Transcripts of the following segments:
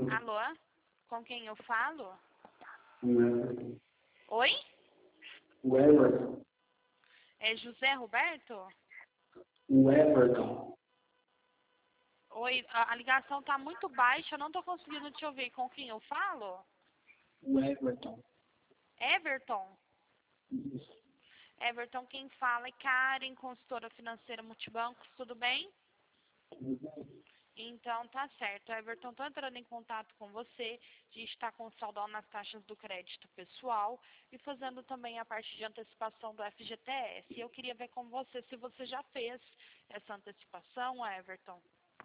Alô? Com quem eu falo? O Everton. Oi? O Everton. É José Roberto? O Everton. Oi, a ligação tá muito baixa, eu não tô conseguindo te ouvir. Com quem eu falo? O Everton. Everton? Isso. Everton, quem fala é Karen, consultora financeira Multibancos, tudo bem? Tudo bem? Então tá certo. Everton, tô entrando em contato com você. A gente está com saldão nas taxas do crédito pessoal e fazendo também a parte de antecipação do FGTS. Eu queria ver com você se você já fez essa antecipação, Everton.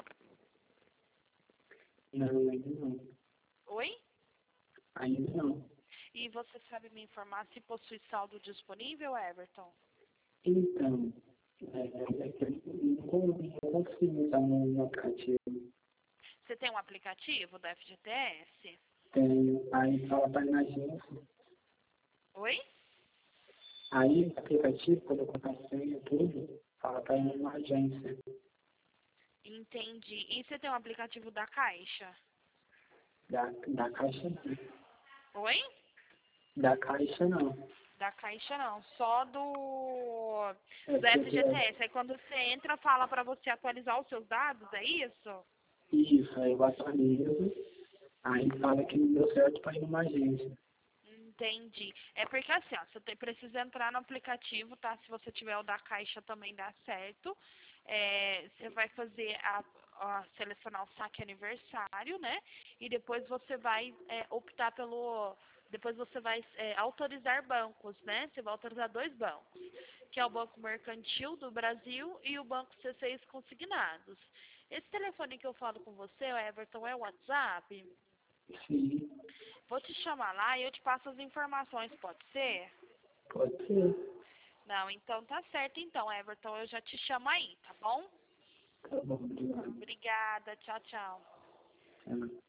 Não, ainda não. Oi? Ainda não. E você sabe me informar se possui saldo disponível, Everton? Então, é que eu não consigo usar no aplicativo. Você tem um aplicativo do FGTS? Tenho, aí fala para ir na agência. Oi? Aí no aplicativo, quando eu colocar a senha e tudo, fala para ir numa agência. Entendi. E você tem um aplicativo da Caixa? Da Caixa não. Oi? Da Caixa não. Da Caixa não, só do FGTS. FGTS. Aí quando você entra, fala pra você atualizar os seus dados, é isso? Isso, aí eu atualizo. Aí fala que não deu certo para ir numa agência. Entendi. É porque assim, ó, precisa entrar no aplicativo, tá? Se você tiver o da Caixa também dá certo. Você vai fazer selecionar o saque aniversário, né? E depois você vai optar pelo. Depois você vai autorizar bancos, né? Você vai autorizar 2 bancos, que é o Banco Mercantil do Brasil e o Banco C6 Consignados. Esse telefone que eu falo com você, o Everton, é o WhatsApp? Sim, Vou te chamar lá e eu te passo as informações, pode ser? pode ser. Não, então tá certo então, Everton, eu já te chamo aí, tá bom? Tá bom, obrigado. Obrigada, tchau, tchau. Tchau.